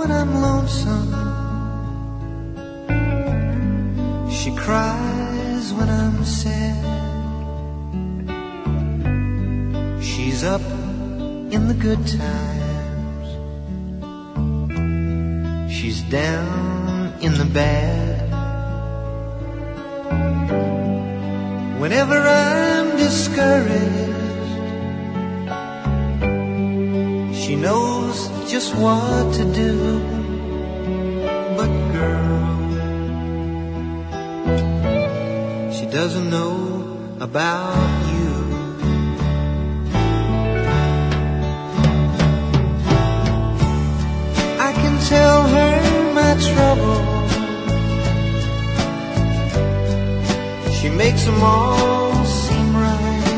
when I'm lonesome. She cries when I'm sad. She's up in the good times. She's down in the bad. Whenever I'm discouraged, she knows just what to do. But girl, she doesn't know about you. I can tell her my trouble. She makes them all seem right.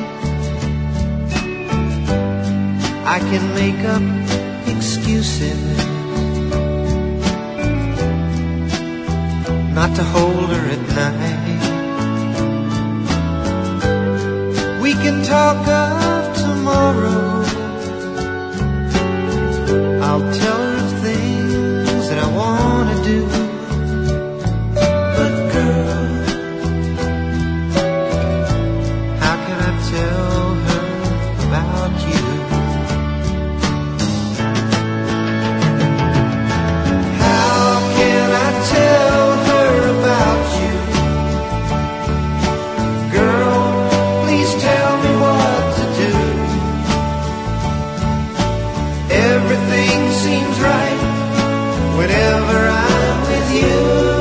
I can make up excuses not to hold her at night. We can talk of tomorrow. I'll tell her things that I want to do. But girl, how can I tell her about you? How can I tell her about you? Girl, please tell me what to do. Everything seems right whenever I'm with you.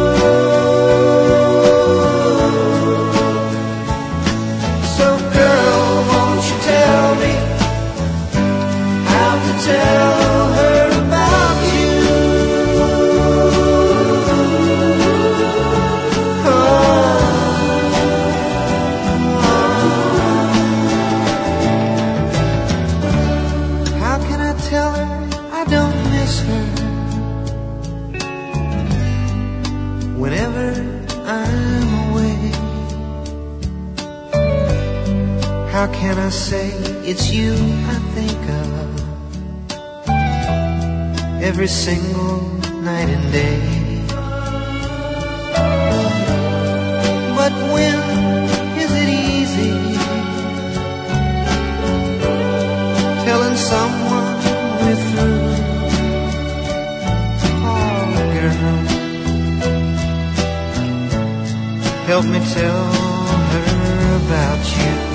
So girl, won't you tell me how to tell her about you? How can I tell her I don't miss her whenever I'm away? How can I say it's you I think of every single night and day? But when is it easy telling someone we're through? Oh, girl, help me tell her about you.